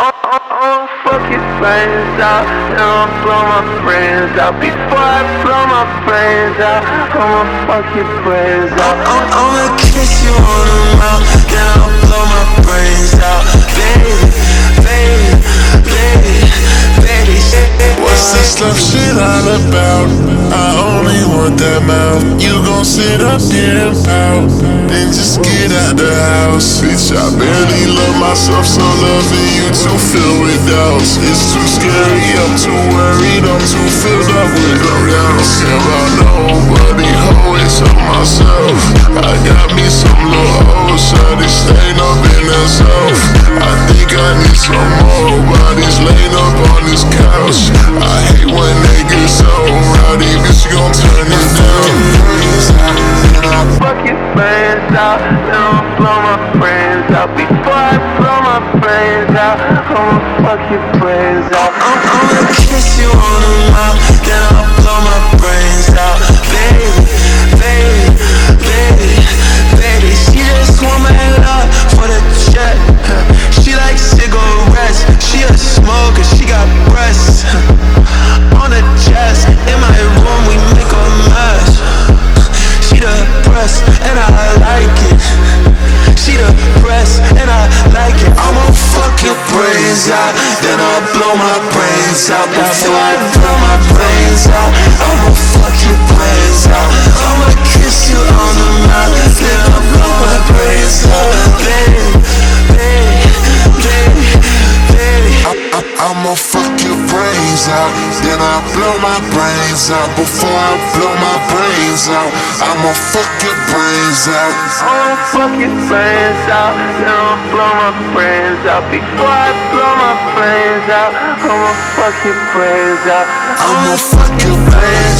I'ma fuck your brains out, then I'ma blow my brains out. Before I blow my brains out, I'ma fuck your brains out. I'ma kiss you on the mouth, then I'll blow my brains out. Baby, baby, baby, baby. What's this love shit all about? I only want that mouth. You gon' sit up here and pout, then just get out the house. Bitch, I barely love myself, so loving you too filled with doubts. It's too scary, I'm too worried, I'm too filled up with no doubts. Care about nobody, hoe, except myself. I got me some little old shawty staying up in herself. I think I need some more bodies laid up on this couch. I hate when they get so rowdy, bitch, you gon' turn it down. Fuck your brains out, then I'ma blow my brains out. Before I blow my brains out, I'ma fuck your brains out. I'ma kiss you on the mouth, then I'll blow my brains out. Baby, baby, baby, baby. She just want my love for the jet. She likes cigarettes, she a smoker, she got breasts on the chest. In my room we make a mess. She depressed and I like it. She depressed and I like it. I'ma fuck your brains out, then I'll blow my brains out. Before I blow my brains out, I'ma fuck your brains out. I'ma kiss you on the mouth, then I'll blow my brains out. Baby, baby, baby, baby. I'ma fuck your brains out, then I blow my brains out. Before I blow my brains out, I'ma fuck your brains out. I'ma fuck your brains out, then I'll blow my brains out. Before I blow my brains out, I'ma fuck your brains out. I'ma fuck your brains